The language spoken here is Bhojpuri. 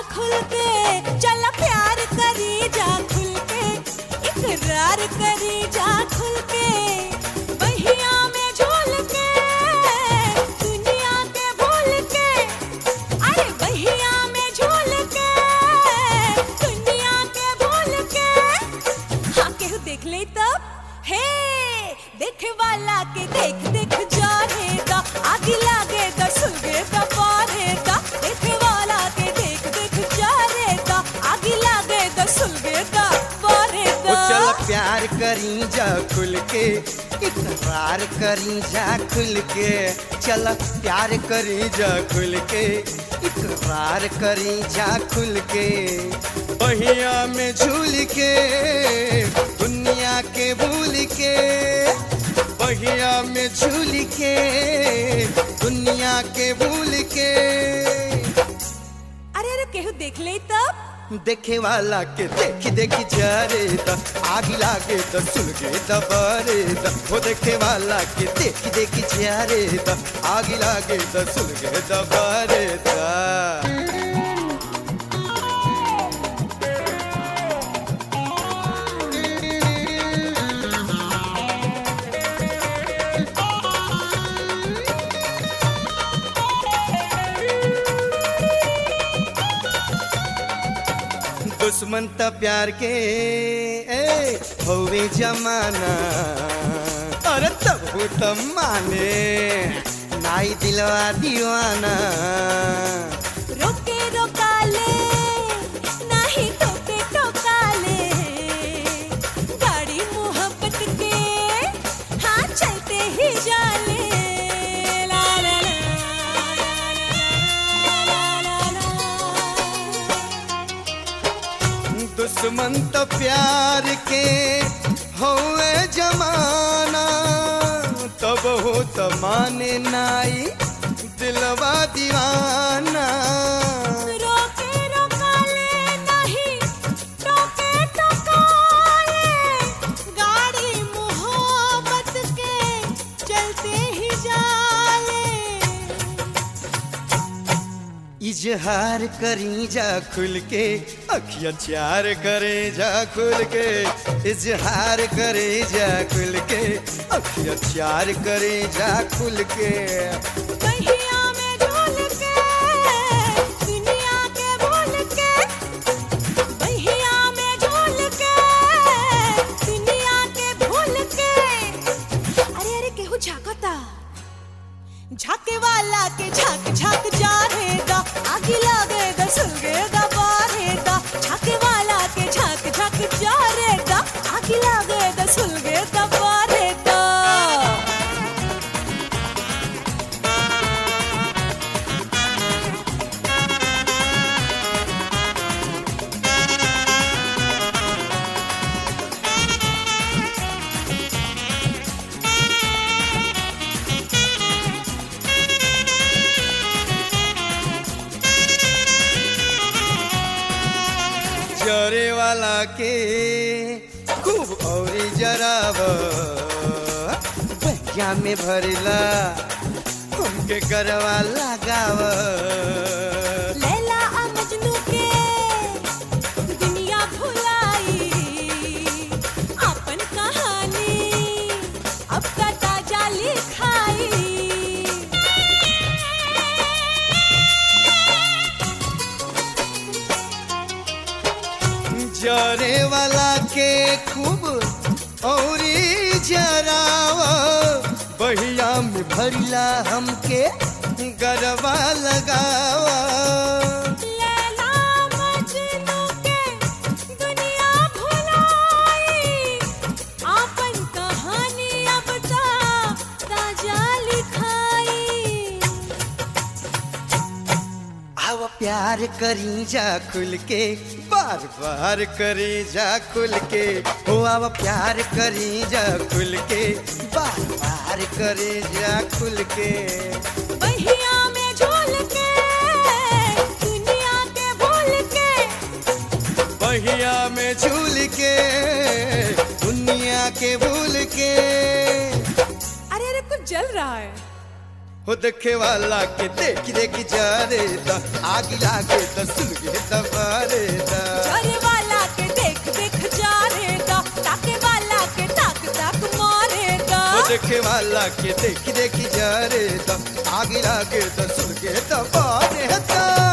खुल के, चला प्यार करी जा खुल के, इकरार करी जा खुल के, बहिया में झूल के, दुनिया के भूल के, अरे बहिया में झूल के, दुनिया के भूल के। हाँ केहू देख ले तब, हे देखे वाला के देख देख जा रे दा, आगे लागे दा सुलगे दा पारे दा, देखे वाला के देख देख जा रे दा, आगे लागे दा सुलगे दा पारे दा। चल प्यार करी जा खुल के, इकरार करी जा खुल के, चल प्यार करी जा खुल के, इकरार करी जा खुल के, बहिया में झूल के, दुनिया के भूल के, बहिया में झूल के, दुनिया के भूल के। अरे अरे केहू देख ले तब, देखे वाला के देखी देखी जा रे दा, आग लागे दा सुलगे दा बारे दा, वो देखे वाला के देखी देखी जा रे दा, आग लागे दा सुलगे दा बारे दा। दुश्मन त प्यार के होवे जमाना, अरे तब हो तब माने नाई दिलवा दीवाना। रोके रोकाले नहीं टोके टोकाले, गाड़ी मोहब्बत के हाँ चलते ही जाले, ला ला ला ला ला ला। दुश्मन तो प्यार के होवे जमाना, तब हो तो माने नाई दिलवा दीवाना। रोके रोकाले नहीं टोके टोकाले, गाड़ी मोहब्बत के चलते ही जाले। इजहार करी जा खुल के, अखियाँ चार करे जा खुल के, इजहार करे जा खुल के, अखियाँ चार करे जा खुल के, बहिया में झूल के, दुनिया के भूल के, बहिया में झूल के, दुनिया के भूल के। अरे अरे केहू झांकता, झाके वाला के झांक झांक जा रे दा, आगे लागे दा सुलगे दा बारे दा, झाके वाला के झांक झांक जा रे दा, आगे लागे दा सुलगे दा बारे दा। जरे वाला के खूब औरी जराव, बहिया में भरला हमके गरवा लगाव। लैला आ मजनू के दुनिया भुलाई, अपन कहानी अब का ताजा लिखाई। जरे वाला के खूब औरी जराव, बहिया में भरला हमके गरबा लगावा। लैला मजनू के दुनिया भुलाई, अपन कहानी अब ताजा लिखाई। अब प्यार करी जा खुल के, बार बार करी जा खुल के, हो अब प्यार करी जा खुल के, बार बार करी जा खुल के, बहिया में झूल के, दुनिया के भूल के, बहिया में झूल के, दुनिया के भूल के। अरे अरे कुछ जल रहा है। हो देखे वाला के देख देख जा रे दा आग लागे तो सुलगे दबारे दा जरे वाला के देख देख जा रे दा ताके वाला के ताक ताक मारे दा हो देखे वाला के देख देख जा रे दा आग लागे तो सुलगे दबारे दा